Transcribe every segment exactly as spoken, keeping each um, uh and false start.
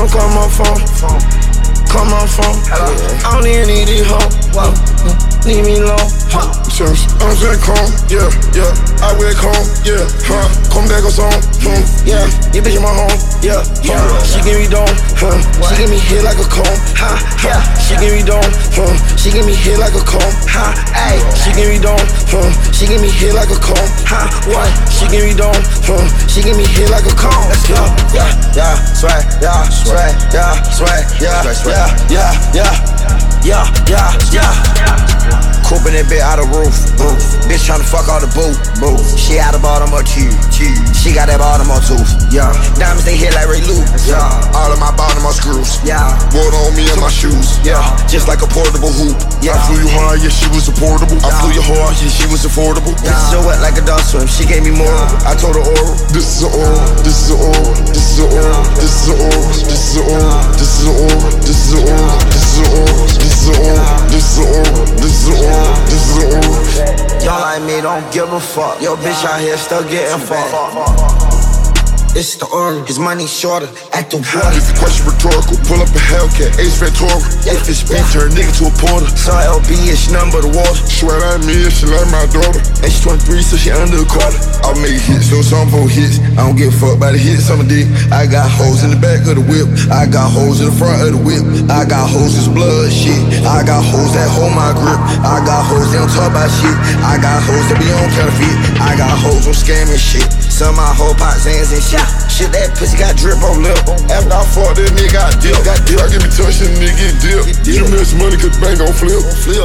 don't call my phone. Call my phone. I don't even need these hoes. Leave me alone. I'm saying calm, yeah, yeah. I wear calm, yeah, huh? Come back on song, hmm, yeah. You bitch in my home, yeah, huh? She give me dome, huh? She give me hit like a comb, huh? Yeah. She give me dome, huh? She give me hit like a comb, huh? Ayy. She give me dome, huh? She give me hit like a comb, huh? What? She give me dome, huh? She give me hit like a comb. Let's go, yeah, yeah, swag, yeah, swag, yeah, swag, yeah, yeah, yeah, yeah, yeah, yeah, yeah. Coopin' that bitch out of roof, roof. Bitch tryna fuck all the boot, boot. She out of Baltimore cheese, cheese. She got that Baltimore tooth, yeah. Diamonds they hit like Ray Lou, yeah. All of my Baltimore screws, yeah. Water on me and my shoes, yeah. Just like a portable hoop, yeah. I flew you hard, yeah, she was affordable. I flew you hard, yeah, she was affordable. Yeah. This is so wet like a dog swim, she gave me more. I told her oral. This is a oral, this is a oral, this is a oral, this is a oral, this is a oral, this is a oral, this is a oral, this is a oral, this is a oral, this is a oral, this is a oral. This is the old. Y'all like me don't give a fuck. Yo, bitch out here still getting fucked. It's the orange, his money shorter, at the water. If the question rhetorical, pull up a Hellcat, Ace Ventura. If it's spin, turn a nigga to a porter. Saw L B, it's nothing but the water. Swear at me, she like my daughter. And she twenty-three, so she under the quarter. I make hits, no song for hits. I don't give a fuck about the hits on the dick. I got hoes in the back of the whip. I got hoes in the front of the whip. I got hoes that's blood shit. I got hoes that hold my grip. I got hoes that don't talk about shit. I got hoes that be on counterfeit. I got hoes on scamming shit. Some of my whole pot Zans and shit. Shit, that pussy got drip on lip. After I fought, that nigga got dip. Got dip. I give me touch and nigga get dip. You miss money cause bank gon' flip. Flip.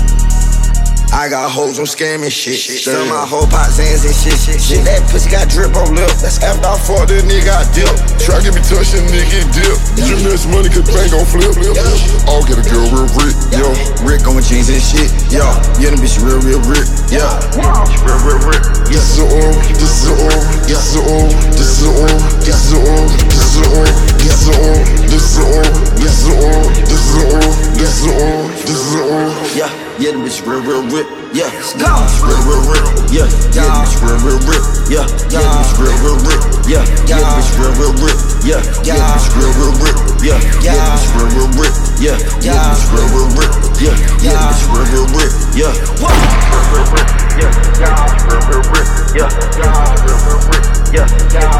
I got hoes on scamming shit. Some of my whole pot Zans and shit. Shit, shit. That pussy got drip on lip. After I fought, that nigga got dip. Try to give me touch and nigga get dip. You miss money cause bank gon' flip. I'll get a girl real Rick, yo. Rick on jeans and shit, yo. Yeah, them bitch real, real Rick, yeah. Real, real Rick. This is a oral, this is a oral, this is a oral, this is a oral, this is a oral, this is a oral, this is a oral, this is a oral, this is a oral, this is a oral, this is a oral, this is a oral. Yeah, yeah, them bitch real, real Rick, yeah. Go. Real, real Rick, yeah. Yeah, them bitch real, real Rick, yeah. Yeah, them bitch real, real Rick, yeah. Yeah, them bitch real, real Rick, yeah. Yeah, them bitch real, real Rick, yeah. Yeah, them bitch real, real Rick, yeah. Yeah, them bitch real, real Rick, yeah. Yeah, them bitch real, real Rick, yeah. Real, real Rick, yeah. Yeah, real, real Rick, yeah. Yeah, real, real Rick, yeah. Yeah.